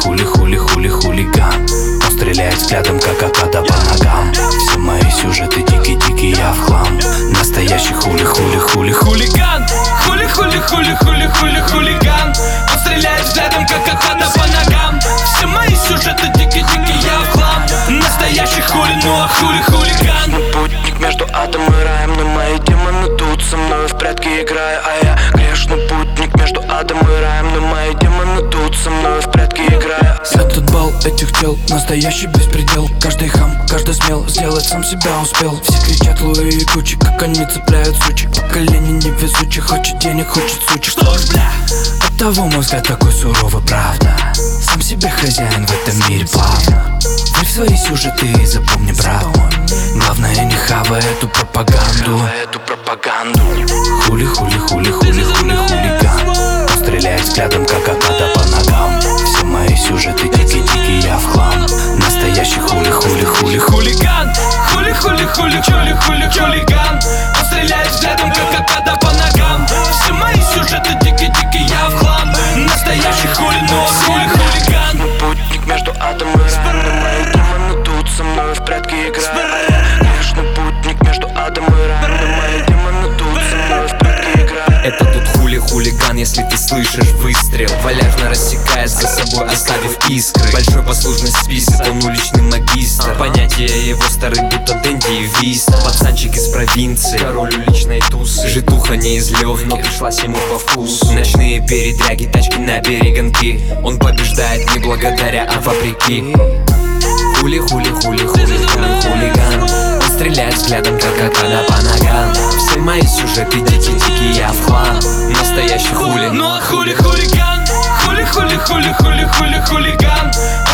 хулиган. Он стреляет взглядом, как акада по ногам. Все мои сюжеты дикий, я в хлам. Настоящий хулиган. Хулиган. Он стреляет взглядом, как акада по ногам. Все мои сюжеты дикий, я в хлам. Настоящий хулиган. Путник между адом и раем, но мои демоны тут со мной в прятки играя. А я грешный путник между адом и раем, но мои демоны тут со мной в прятки играя. Этот бал этих тел, настоящий беспредел. Каждый хам, каждый смел, сделать сам себя успел. Все кричат Луи и Гуччи, как они цепляют сучек. Поколение невезучих, хочет денег, хочет сучек. Что ж, бля, оттого мой взгляд такой суровый, правда. Сам себе хозяин в этом мире плавно. Верь в свои сюжеты и запомни, брат. Главное, не хавай эту пропаганду. Хулиган. Он стреляет взглядом, как акада по ногам. Все мои сюжеты дикий, я в хлам. Настоящий хулиган. Хулиган. Он стреляет взглядом, как акада по ногам. Все мои сюжеты дикий, я в хлам. Настоящий хулиган. Путник между адом и раем, мои демоны тут со мной в прятки играя. Грешный путник между адом и раем, мои демоны тут со мной в прятки играя. Это тут хулиган, если ты слышишь выстрел. Валяжно рассекает за собой, оставив искры. Большой послужный список, он уличный магистр. Понятие его старый, будто Дэнди и Вист. Пацанчик из провинции, король уличной тусы. Житуха не из легких, но пришлась ему по вкусу. Ночные передряги, тачки на перегонки. Он побеждает не благодаря, а вопреки. Хулиган. Он стреляет взглядом, как акада по ногам. Все мои сюжеты дикий, я в хлам. Настоящий хулиган.